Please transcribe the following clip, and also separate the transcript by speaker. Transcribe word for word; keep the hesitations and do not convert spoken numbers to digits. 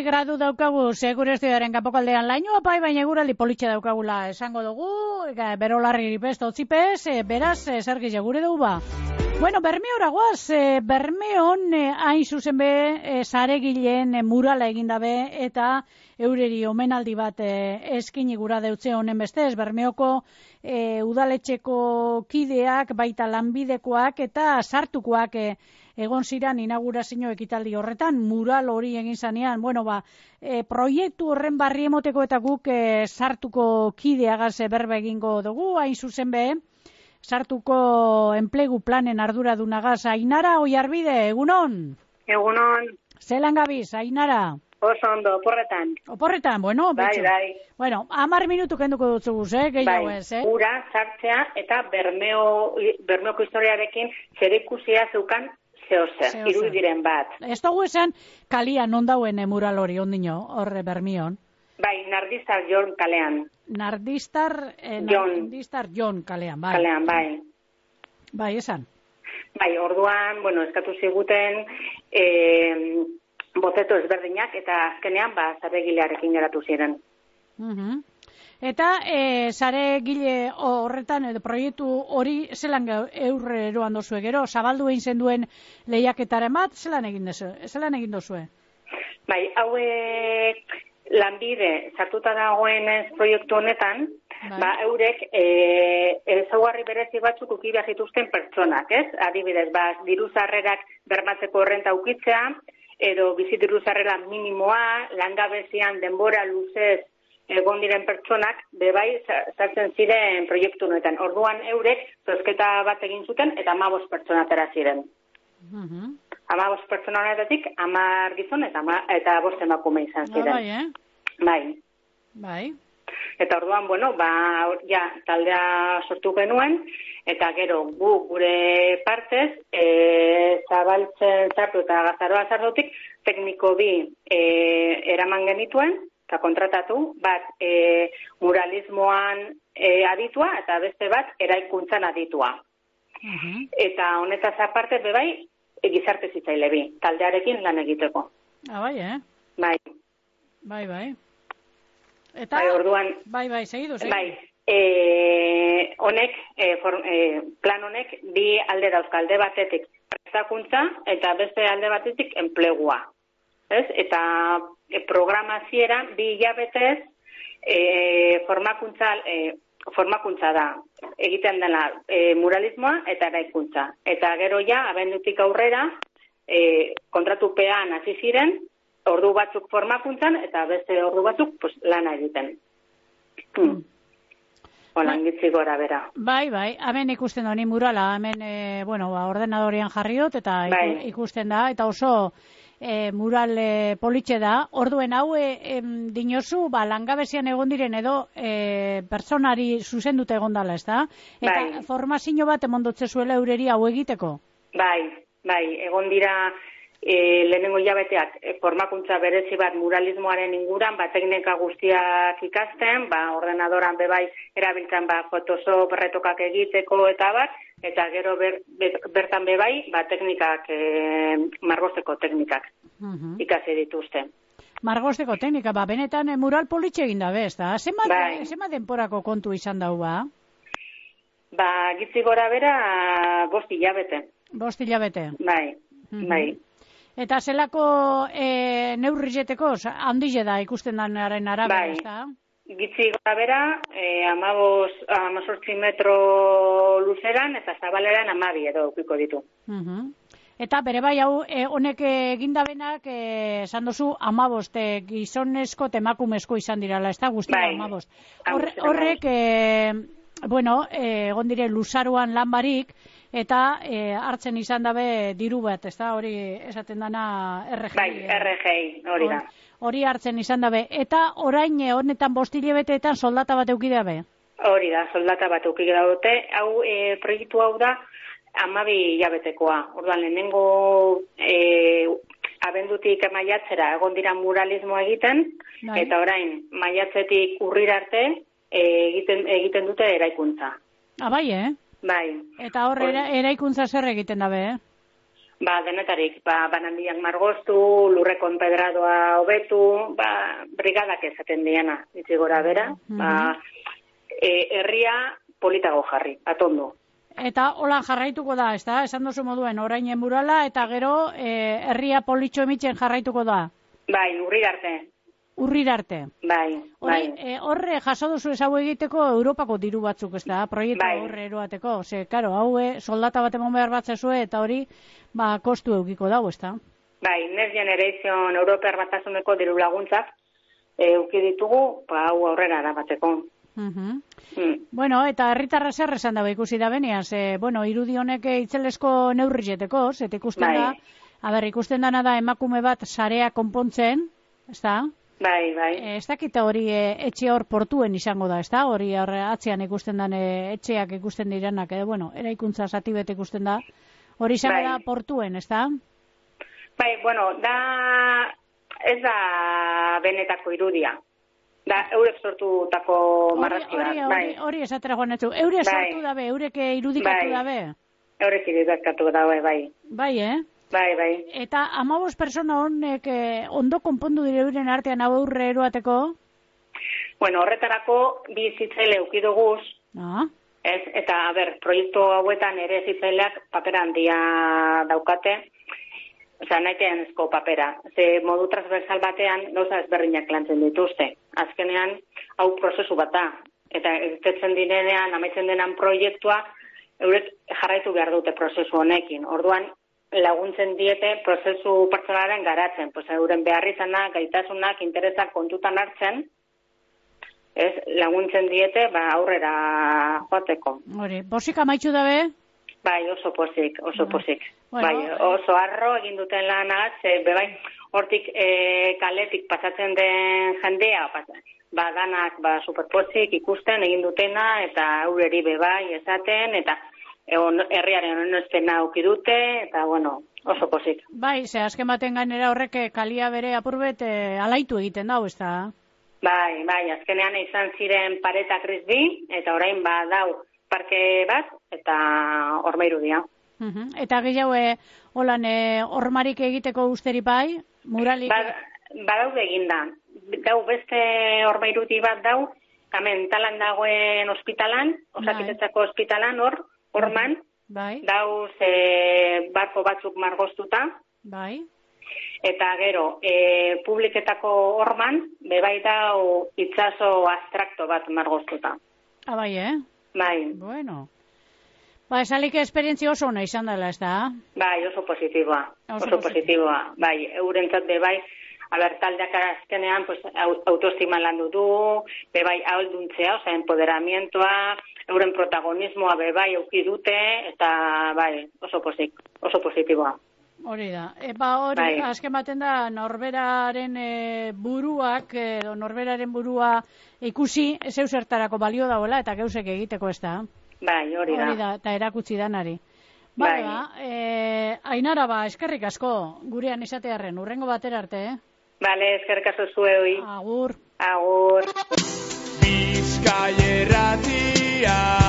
Speaker 1: Zazpi gradu daukagu, segure estudioaren kanpokaldean laino, apai, baina eguraldi politxe daukagula esango dugu, bero larri best otzipez, e, beraz, e, zer gile gure dugu ba. Bueno, Bermeora guaz, e, Bermeon e, hain zuzen be, e, zaregileen e, murala egindabe, eta eureri omenaldi bat e, eskini gura deutze honen bestez, Bermeoko e, udaletxeko kideak, baita lanbidekoak, eta sartukoak e, egon ziren inaugurazio ekitaldi horretan, mural hori egin zanean, bueno, ba, e, proiektu horren barri emoteko eta guk e, sartuko kideagaz e, berba egingo dugu, hain zuzen be, sartuko enplegu planen arduradunagaz, Ainara Oiarbide, egunon?
Speaker 2: Egunon.
Speaker 1: Zelan gabiz, Ainara?
Speaker 2: Oso ondo, oporretan.
Speaker 1: Oporretan, bueno,
Speaker 2: bai,
Speaker 1: betxo.
Speaker 2: bai.
Speaker 1: Bueno, hamar minutu kenduko dutzu guz, eh, gehiago
Speaker 2: bai.
Speaker 1: ez, eh?
Speaker 2: Ura, sartzea eta Bermeo, Bermeoko historiarekin zerikusia zeukan zehozer, irudiren bat.
Speaker 1: Ez dugu esan, kalia non dauen e, mural hori ondino, horre Bermion?
Speaker 2: Bai, Nardistar Jon kalean.
Speaker 1: Nardistar, eh,
Speaker 2: Jon.
Speaker 1: Nardistar Jon kalean, bai.
Speaker 2: Kalean, bai.
Speaker 1: Bai, esan.
Speaker 2: Bai, orduan, bueno, eskatu ziguten eh, bozeto ezberdinak eta azkenean, ba, zaregilearekin geratu ziren.
Speaker 1: Uh-huh. Eta e, zaregile horretan, edo proiektu hori zelan eurre eroan dozue gero, zabaldu egin zenduen lehiaketaren bat, zelan egin dozue? Zelan egin dozue?
Speaker 2: Bai, hauek lanbide sartuta dagoen proiektu honetan, bai. Ba, eurek e, ezaugarri berezi batzuk uki behar zituzten pertsonak, ez? Adibidez, ba, diru sarrerak bermatzeko errenta ukitzea, edo bizi diru sarrera minimoa, langabezian denbora luzez egon diren pertsonak, bebai sartzen ziren proiektu honetan. Orduan eurek zozketa bat egin zuten eta hamabost pertsona atera ziren.
Speaker 1: Uh-huh.
Speaker 2: hamabost pertsona honetatik hamar gizon eta, eta bost emakume izan ziren.
Speaker 1: Ah, bai, eh?
Speaker 2: Bai.
Speaker 1: Bai.
Speaker 2: Eta orduan, bueno, ba, ja, taldea sortu genuen, eta gero gu gure partez, e, zabaltzen zartu eta gazaroa zartutik, tekniko bi e, eraman genituen, eta kontratatu, bat e, muralismoan e, aditua, eta beste bat eraikuntzan aditua. Uh-huh. Eta honetaz aparte, bebai, e, gizarte zitzaile bi, taldearekin lan egiteko.
Speaker 1: Ah, bai, eh?
Speaker 2: Bai.
Speaker 1: Bai, bai. Eta,
Speaker 2: bai, orduan,
Speaker 1: bai, bai, segidu, segidu.
Speaker 2: Bai, e, honek, e, for, e, plan honek, bi alde dauzka, alde batetik prestakuntza eta beste alde batetik enplegua. Ez? Eta e, programaziera bi hilabetez e, formakuntza, e, formakuntza da, egiten dela e, muralismoa eta eraikuntza. Eta gero ja, abendutik aurrera, e, kontratupean hasi ziren, ordu batzuk formakuntzan eta beste ordu batzuk pues, lana egiten. Hmm. Hola, ingitzi gora bera.
Speaker 1: Bai, bai, hemen ikusten da, ni murala, hemen, e, bueno, ba, ordenadorean jarriot, eta bai. Ikusten da, eta oso e, mural e, politxe da. Orduen hau, e, em, dinozu, ba, langabezian egon diren edo e, personari zuzendute egon dala, ez da? Eta bai. Formazio bat emondotze zuela eureri hau egiteko?
Speaker 2: Bai, bai, egon dira... E, lehenengo hilabeteak e, formakuntza berezi bat muralismoaren inguran, ba, teknika guztiak ikasten, ba, ordenadoran bebai erabiltzen ba, Photoshop retokak egiteko eta bat, eta gero ber, ber, bertan bebai ba, teknikak, e, margosteko teknikak uh-huh. ikasi dituzte.
Speaker 1: Margosteko teknika, ba, benetan e, mural politxe egin da bez, da? Zema,
Speaker 2: bai.
Speaker 1: zema denporako kontu izan dau, ba?
Speaker 2: Ba, gitzi gora bera, bost hilabete.
Speaker 1: Bost hilabete?
Speaker 2: Bai, uh-huh. bai.
Speaker 1: Eta zelako e, neurrizeteko, handize da ikusten danaren arabera,
Speaker 2: bai.
Speaker 1: ez da?
Speaker 2: Gitzi gora bera, e, amazortzi metro luzeran eta zabaleran amabi edo ukiko ditu.
Speaker 1: Uh-huh. Eta bere bai hau, e, honek egindabenak, esan e, dozu, amabost, e, gizonezko temakumezko izan dirala, ez da? Guztia
Speaker 2: bai.
Speaker 1: amabost. Horre, horrek, e, bueno, egon dire luzaruan lan barik, eta e, hartzen izan dabe diru bat, ez da, hori esaten dana R G I.
Speaker 2: Bai, R G I, hori da.
Speaker 1: Hori hartzen izan dabe, eta orain honetan bostilebeteetan soldata bat euki dabe?
Speaker 2: Hori da, soldata bat euki dabe. Hau, e, proiektu hau da, amabi hilabetekoa. Orduan, lehenengo e, abendutik maiatzera egon dira muralismoa egiten, bai. Eta orain, maiatzetik urrira arte e, egiten, egiten dute eraikuntza.
Speaker 1: Ah, bai, eh?
Speaker 2: Bai.
Speaker 1: Eta hor, era, eraikuntza zer egiten dabe, eh?
Speaker 2: Ba, denetarik, ba, banandiak margoztu, lurreko enpedradoa hobetu, ba, brigadak ezaten diena, itzi gora bera, mm-hmm. ba, e, herria politago jarri, atondo.
Speaker 1: Eta hola jarraituko da, ez da? Esan duzu moduen, orainen murala, eta gero e, herria politxo emitzen jarraituko da?
Speaker 2: Bai, urrir arte.
Speaker 1: Urrir arte.
Speaker 2: Bai, bai.
Speaker 1: E, horre jaso duzu ezau egiteko Europako diru batzuk, ez da? Proiektu bai. Horre eroateko. Ze, karo, hau soldata bat emon behar bat zezue, eta hori, ba, kostu eukiko dago, ez da?
Speaker 2: Bai, Next Generation Europear batasuneko diru laguntzak euki ditugu, ba, hau aurrera da bateko.
Speaker 1: Uh-huh. Mm. Bueno, eta herritarra zer esan dago ikusi da beniaz, e, bueno, irudi honek itzelesko neurrizeteko, zet ikusten bai. Da, aber, ikusten dana da emakume bat sarea konpontzen, ez da?
Speaker 2: Bai, bai.
Speaker 1: E, ez dakita hori e, etxe hor portuen izango da, ez da? Hori hor atzean ikusten dan e, etxeak ikusten direnak, edo, bueno, eraikuntza zati bet ikusten da, hori izango bai. Da portuen, ez da?
Speaker 2: Bai, bueno, da, ez da benetako irudia. Da, eurek sortutako marrazki da.
Speaker 1: Hori, hori, hori esatera joan etzu. Eurek bai. Sortu dabe, eurek irudikatu bai. Dabe.
Speaker 2: Eurek irudikatu dabe, bai.
Speaker 1: Bai, eh?
Speaker 2: Bai, bai.
Speaker 1: Eta amabos persona honek eh, ondo konpondu dire euren artean hau aurre eroateko?
Speaker 2: Bueno, horretarako bi zitzaile eukidoguz.
Speaker 1: Ah.
Speaker 2: Ez, eta, a ber, proiektu hauetan ere zitzaileak papera handia daukate. Osa, naitean ezko papera. Ze modu transversal batean, gauza ezberdinak lantzen dituzte. Azkenean, hau prozesu bat da. Eta egitetzen direnean, amaitzen denan proiektua, eurek jarraitu behar dute prozesu honekin. Orduan, laguntzen diete prozesu pertsonalaren garatzen. Pues, euren behar izanak, gaitasunak, interesak kontutan hartzen, ez, laguntzen diete, ba, aurrera joateko.
Speaker 1: Hori, bosik amaitxu dabe?
Speaker 2: Bai, oso pozik, oso pozik. Bueno, bai, oso arro egin duten lanaz, e, bebai, hortik e, kaletik pasatzen den jendea, ba, danak, ba, superpozik ikusten egin dutena, eta aurreri bebai esaten, eta egon, herriaren honestena auki dute, eta, bueno, oso pozik.
Speaker 1: Bai, ze azken baten gainera horrek kalia bere apurbet e, alaitu egiten dau, ez da?
Speaker 2: Bai, bai, azkenean izan ziren pareta krisbi, eta orain ba dau parke bat, eta hormairu dia.
Speaker 1: Uh-huh. Eta gehiago, e, holan, e, hormarik egiteko usteri bai, muralik? Ba,
Speaker 2: badaude eginda. Dau beste hormairudi bat dau, hemen talan dagoen ospitalan, Osakidetzako ospitalan hor, horman,
Speaker 1: bai.
Speaker 2: Dauz e, barko batzuk margoztuta,
Speaker 1: bai.
Speaker 2: Eta gero, e, publiketako horman, bebai dau itzazo abstrakto bat margoztuta.
Speaker 1: Ah, bai, eh?
Speaker 2: Bai.
Speaker 1: Bueno. Ba, esalik esperientzia oso ona izan dela, ez da?
Speaker 2: Bai, oso positiboa. Oso, oso positiboa. Bai, eurentzat be bai, aber taldeak azkenean pues, autoestima landu du, be bai ahalduntzea, osea, empoderamientoa, euren protagonismoa be bai auki dute, eta bai, oso posik, oso positiboa.
Speaker 1: Hori da. Epa hori, bai. Azken baten da, norberaren e, buruak, edo norberaren burua ikusi, zeu zertarako balio dagoela, eta geusek egiteko ez da.
Speaker 2: Bai, hori da.
Speaker 1: Hori da, eta erakutsi danari. Bai. Ba, e, Ainara ba, eskerrik asko, gurean izatearren, urrengo batera arte, eh?
Speaker 2: Bale, eskerrik asko zuei.
Speaker 1: Agur.
Speaker 2: Agur.
Speaker 3: Bizkaia erratia.